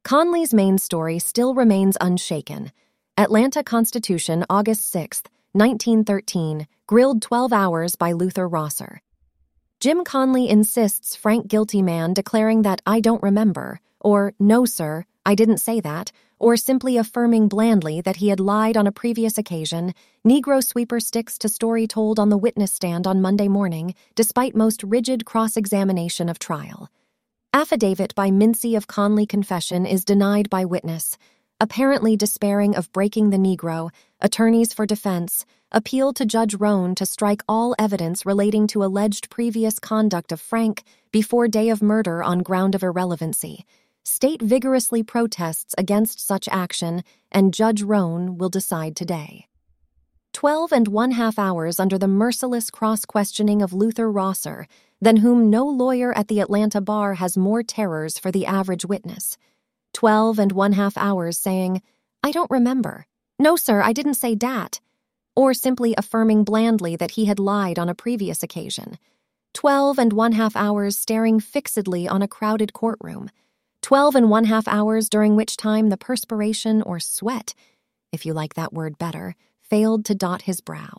Conley's main story still remains unshaken. Atlanta Constitution, August 6, 1913, grilled 12 hours by Luther Rosser. Jim Conley insists Frank guilty man declaring that "I don't remember," or "No, sir, I didn't say that," or simply affirming blandly that he had lied on a previous occasion. Negro sweeper sticks to story told on the witness stand on Monday morning, despite most rigid cross-examination of trial. Affidavit by Mincy of Conley confession is denied by witness. Apparently despairing of breaking the Negro, attorneys for defense appeal to Judge Roan to strike all evidence relating to alleged previous conduct of Frank before day of murder on ground of irrelevancy. State vigorously protests against such action, and Judge Roan will decide today. 12½ hours under the merciless cross-questioning of Luther Rosser, than whom no lawyer at the Atlanta bar has more terrors for the average witness. 12½ hours saying, "I don't remember. No, sir, I didn't say dat," or simply affirming blandly that he had lied on a previous occasion. 12½ hours staring fixedly on a crowded courtroom. 12½ hours during which time the perspiration or sweat, if you like that word better, failed to dot his brow.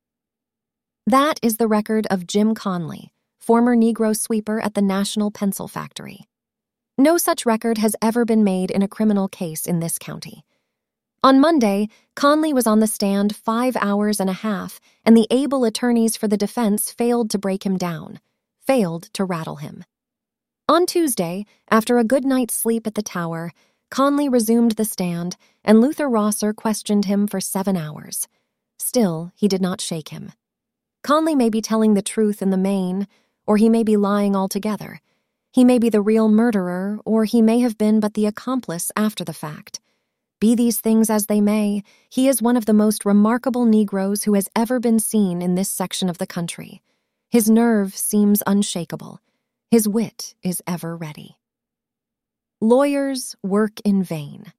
That is the record of Jim Conley, former Negro sweeper at the National Pencil Factory. No such record has ever been made in a criminal case in this county. On Monday, Conley was on the stand 5 hours and a half, and the able attorneys for the defense failed to break him down, failed to rattle him. On Tuesday, after a good night's sleep at the Tower, Conley resumed the stand, and Luther Rosser questioned him for 7 hours. Still, he did not shake him. Conley may be telling the truth in the main, or he may be lying altogether. He may be the real murderer, or he may have been but the accomplice after the fact. Be these things as they may, he is one of the most remarkable Negroes who has ever been seen in this section of the country. His nerve seems unshakable. His wit is ever ready. Lawyers work in vain.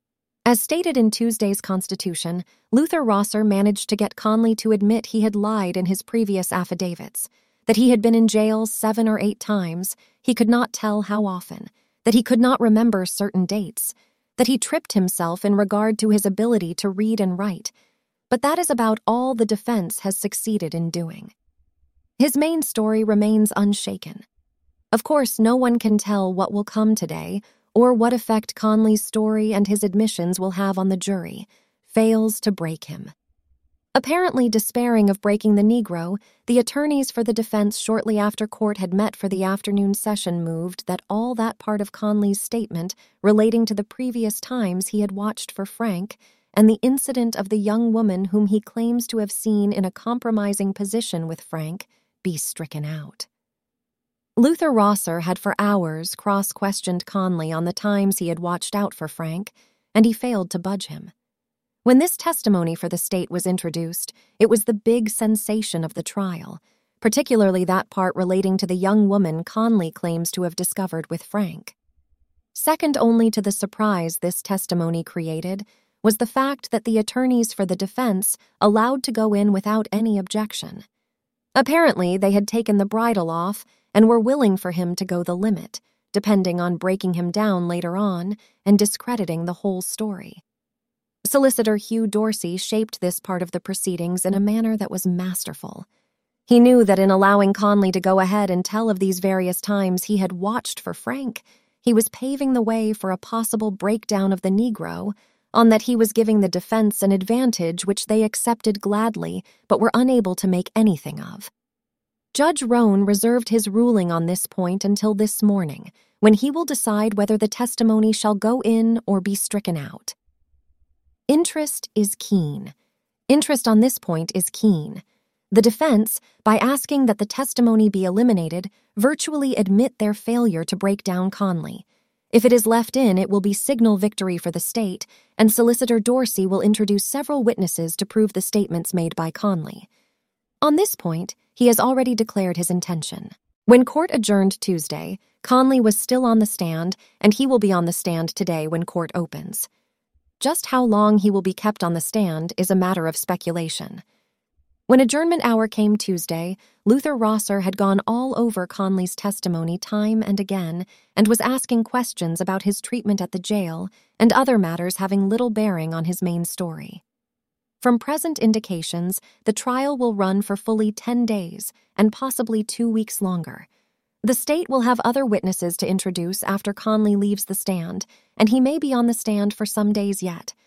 As stated in Tuesday's Constitution, Luther Rosser managed to get Conley to admit he had lied in his previous affidavits, that he had been in jail 7 or 8 times, he could not tell how often, that he could not remember certain dates, that he tripped himself in regard to his ability to read and write, but that is about all the defense has succeeded in doing. His main story remains unshaken. Of course, no one can tell what will come today or what effect Conley's story and his admissions will have on the jury, fails to break him. Apparently despairing of breaking the Negro, the attorneys for the defense shortly after court had met for the afternoon session moved that all that part of Conley's statement relating to the previous times he had watched for Frank and the incident of the young woman whom he claims to have seen in a compromising position with Frank be stricken out. Luther Rosser had for hours cross-questioned Conley on the times he had watched out for Frank, and he failed to budge him. When this testimony for the state was introduced, it was the big sensation of the trial, particularly that part relating to the young woman Conley claims to have discovered with Frank. Second only to the surprise this testimony created was the fact that the attorneys for the defense allowed to go in without any objection. Apparently, they had taken the bridle off and were willing for him to go the limit, depending on breaking him down later on and discrediting the whole story. Solicitor Hugh Dorsey shaped this part of the proceedings in a manner that was masterful. He knew that in allowing Conley to go ahead and tell of these various times he had watched for Frank, he was paving the way for a possible breakdown of the Negro, on that he was giving the defense an advantage which they accepted gladly but were unable to make anything of. Judge Roan reserved his ruling on this point until this morning, when he will decide whether the testimony shall go in or be stricken out. Interest is keen. Interest on this point is keen. The defense, by asking that the testimony be eliminated, virtually admit their failure to break down Conley. If it is left in, it will be signal victory for the state, and Solicitor Dorsey will introduce several witnesses to prove the statements made by Conley. On this point, he has already declared his intention. When court adjourned Tuesday, Conley was still on the stand, and he will be on the stand today when court opens. Just how long he will be kept on the stand is a matter of speculation. When adjournment hour came Tuesday, Luther Rosser had gone all over Conley's testimony time and again and was asking questions about his treatment at the jail and other matters having little bearing on his main story. From present indications, the trial will run for fully 10 days and possibly 2 weeks longer. The state will have other witnesses to introduce after Conley leaves the stand, and he may be on the stand for some days yet.